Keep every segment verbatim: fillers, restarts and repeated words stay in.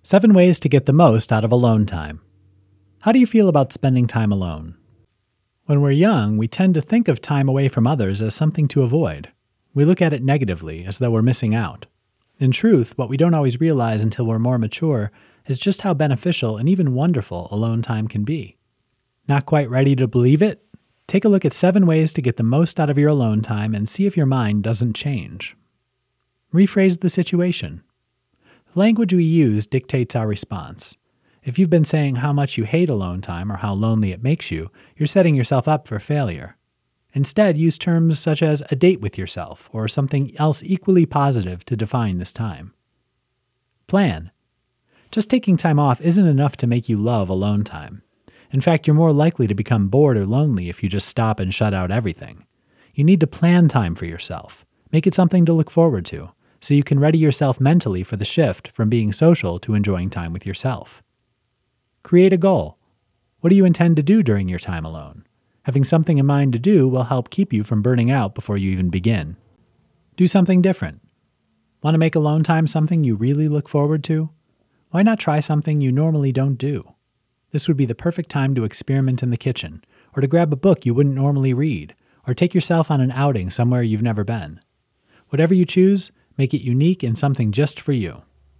Seven ways to get the most out of alone time. How do you feel about spending time alone? When we're young, we tend to think of time away from others as something to avoid. We look at it negatively, as though we're missing out. In truth, what we don't always realize until we're more mature is just how beneficial and even wonderful alone time can be. Not quite ready to believe it? Take a look at seven ways to get the most out of your alone time and see if your mind doesn't change. Rephrase the situation. The language we use dictates our response. If you've been saying how much you hate alone time or how lonely it makes you, you're setting yourself up for failure. Instead, use terms such as a date with yourself or something else equally positive to define this time. Plan. Just taking time off isn't enough to make you love alone time. In fact, you're more likely to become bored or lonely if you just stop and shut out everything. You need to plan time for yourself. Make it something to look forward to, so you can ready yourself mentally for the shift from being social to enjoying time with yourself. Create a goal. What do you intend to do during your time alone? Having something in mind to do will help keep you from burning out before you even begin. Do something different. Want to make alone time something you really look forward to? Why not try something you normally don't do? This would be the perfect time to experiment in the kitchen, or to grab a book you wouldn't normally read, or take yourself on an outing somewhere you've never been. Whatever you choose, make it unique and something just for you.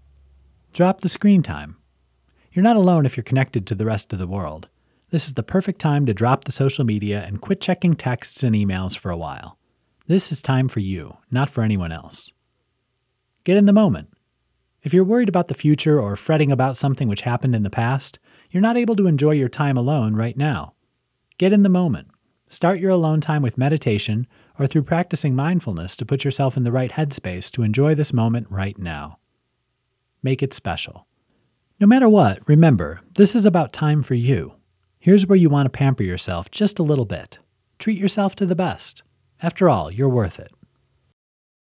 Drop the screen time. You're not alone if you're connected to the rest of the world. This is the perfect time to drop the social media and quit checking texts and emails for a while. This is time for you, not for anyone else. Get in the moment. If you're worried about the future or fretting about something which happened in the past, you're not able to enjoy your time alone right now. Get in the moment. Start your alone time with meditation or through practicing mindfulness to put yourself in the right headspace to enjoy this moment right now. Make it special. No matter what, remember, this is about time for you. Here's where you want to pamper yourself just a little bit. Treat yourself to the best. After all, you're worth it.